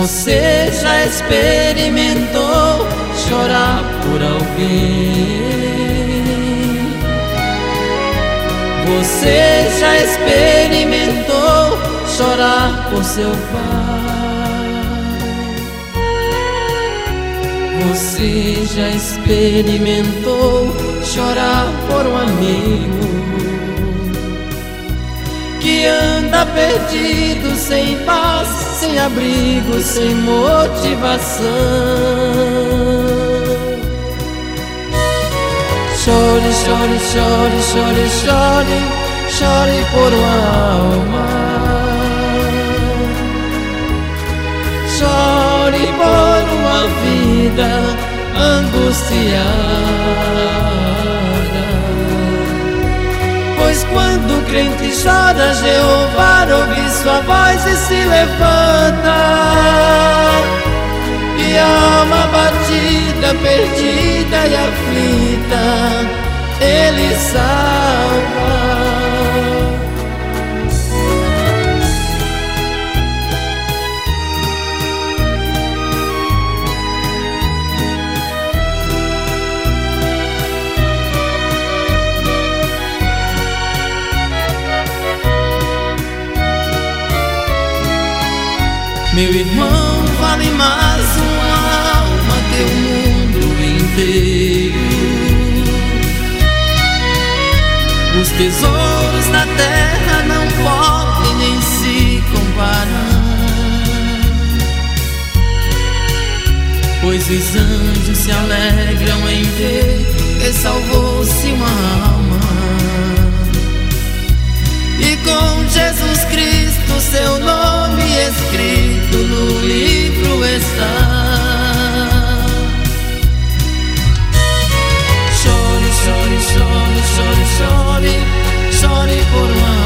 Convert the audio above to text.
Você já experimentou chorar por alguém? Você já experimentou chorar por seu pai? Você já experimentou chorar por um amigo que anda perdido, sem paz, sem abrigo, sem motivação? Chore, chore, chore, chore, chore, chore por uma alma. Chore por uma vida angustiada. Pois quando o crente chora, Jeová ouve sua voz e se levanta, e a alma batida, perdida e aflita, Ele salva. Meu irmão, vale mais uma alma que o mundo inteiro. Os tesouros da terra não podem nem se comparar, pois os anjos se alegram em ver que salvou-se uma alma. E com Jesus Cristo seu nome escrito no livro está. Chore, chore, chore, chore, chore, chore por uma